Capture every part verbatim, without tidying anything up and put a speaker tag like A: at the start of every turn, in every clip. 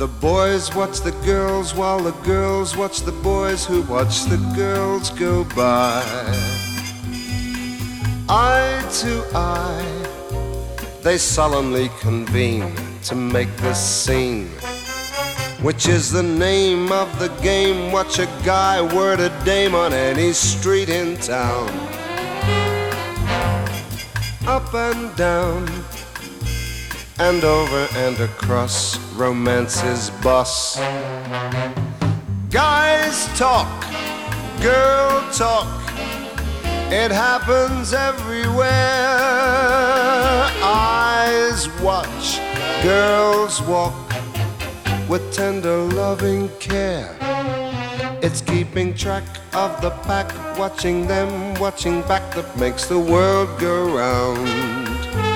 A: The boys watch the girls while the girls watch the boys who watch the girls go by. Eye to eye, they solemnly convene to make this scene, which is the name of the game. Watch a guy word a dame on any street in town. Up and down, and over and across, romance's boss. Guys talk, girl talk, it happens everywhere. Eyes watch, girls walk with tender loving care. It's keeping track of the pack, watching them, watching back, that makes the world go round.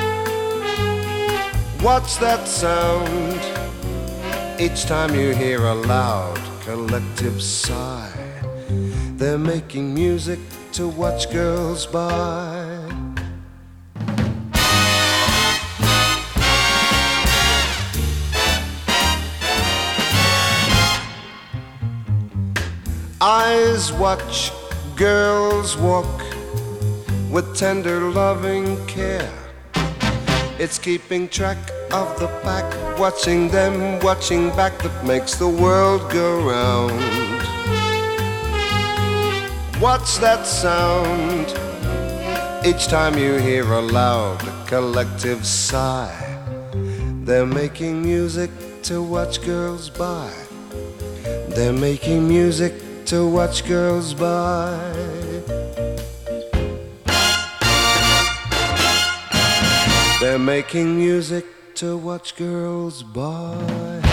A: What's that sound? Each time you hear a loud collective sigh, they're making music to watch girls by. Eyes watch, girls walk with tender loving care. It's keeping track of the pack, watching them, watching back, that makes the world go round. What's that sound? Each time you hear a loud collective sigh, they're making music to watch girls by. They're making music to watch girls by. They're making music to watch girls by.